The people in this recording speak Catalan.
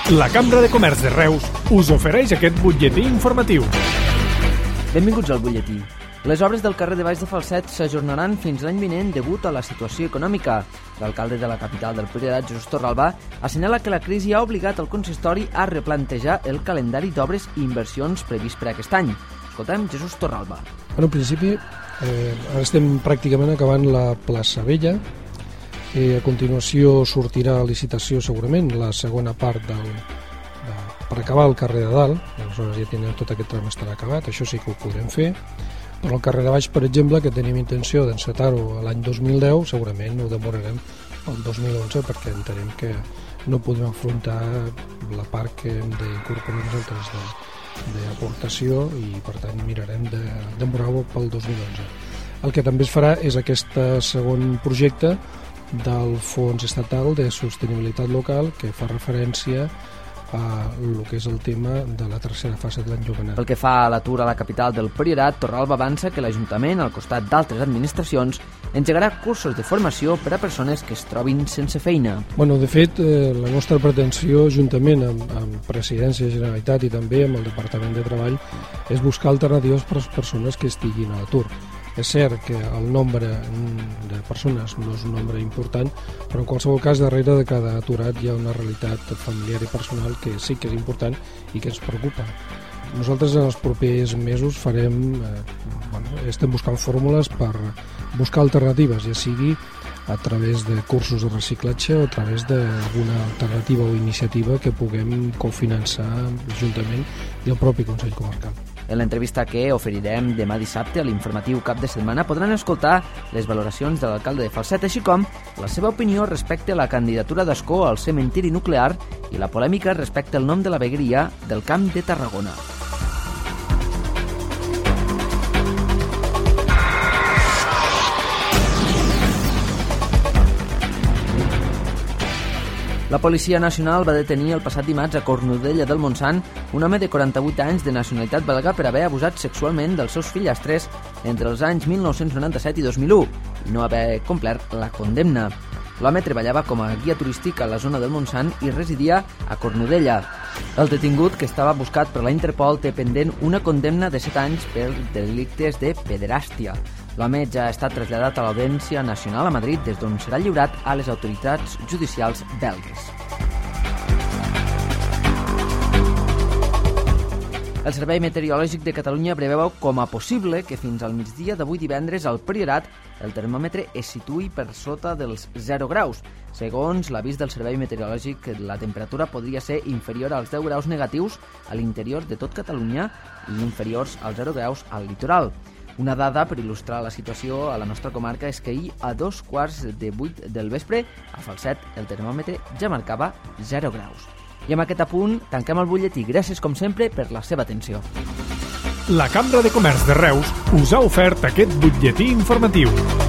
La Cambra de Comerç de Reus us ofereix aquest butlletí informatiu. Benvinguts al butlletí. Les obres del carrer de Baix de Falset s'ajornaran fins l'any vinent degut a la situació econòmica. L'alcalde de la capital del Priorat, Jesús Torralba, assenyala que la crisi ha obligat el consistori a replantejar el calendari d'obres i inversions previst per aquest any. Escoltem Jesús Torralba. En principi, ara estem pràcticament acabant la plaça Vella. A continuació sortirà a licitació segurament la segona part per acabar el carrer de dalt. Aleshores ja tindrem tot aquest tram estarà acabat, això sí que ho podrem fer. Però el carrer de baix, per exemple, que tenim intenció d'encetar-ho l'any 2010, segurament ho demorarem el 2011 perquè entenem que no podem afrontar la part que hem d'incorporar nosaltres d'aportació i per tant mirarem de demorar-ho pel 2011. El que també es farà és aquest segon projecte del Fons Estatal de Sostenibilitat Local que fa referència a el que és el tema de la tercera fase de l'enjovenat. Pel que fa a l'atur a la capital del Priorat, Torralba avança que l'Ajuntament, al costat d'altres administracions, engegarà cursos de formació per a persones que es trobin sense feina. De fet, la nostra pretensió, juntament amb Presidència de la Generalitat i també amb el Departament de Treball, és buscar alternatives per a les persones que estiguin a l'atur. És cert que el nombre de persones no és un nombre important, però en qualsevol cas darrere de cada aturat hi ha una realitat familiar i personal que sí que és important i que ens preocupa. Nosaltres en els propers mesos estem buscant fórmules per buscar alternatives, ja sigui a través de cursos de reciclatge o a través d'alguna alternativa o iniciativa que puguem cofinançar l'Ajuntament i el propi Consell Comarcal. En l'entrevista que oferirem demà dissabte a l'informatiu Cap de Setmana podran escoltar les valoracions de l'alcalde de Falset, així com la seva opinió respecte a la candidatura d'Ascó al cementiri nuclear i la polèmica respecte al nom de la vegueria del Camp de Tarragona. La Policia Nacional va detenir el passat dimarts a Cornudella del Montsant un home de 48 anys de nacionalitat belga per haver abusat sexualment dels seus fillastres entre els anys 1997 i 2001 i no haver complert la condemna. L'home treballava com a guia turístic a la zona del Montsant i residia a Cornudella. El detingut, que estava buscat per la Interpol, té pendent una condemna de 7 anys per delictes de pederàstia. L'home ja ha estat traslladat a l'Audiència Nacional a Madrid, des d'on serà lliurat a les autoritats judicials belgues. El Servei Meteorològic de Catalunya preveu com a possible que fins al migdia d'avui divendres al Priorat el termòmetre es situï per sota dels 0 graus. Segons l'avís del Servei Meteorològic, la temperatura podria ser inferior als 10 graus negatius a l'interior de tot Catalunya i inferiors als 0 graus al litoral. Una dada per il·lustrar la situació a la nostra comarca és que ahir a 7:15 del vespre a Falset el termòmetre ja marcava 0 graus. I amb aquest apunt tanquem el butlletí. Gràcies com sempre per la seva atenció. La Cambra de Comerç de Reus us ha ofert aquest butlletí informatiu.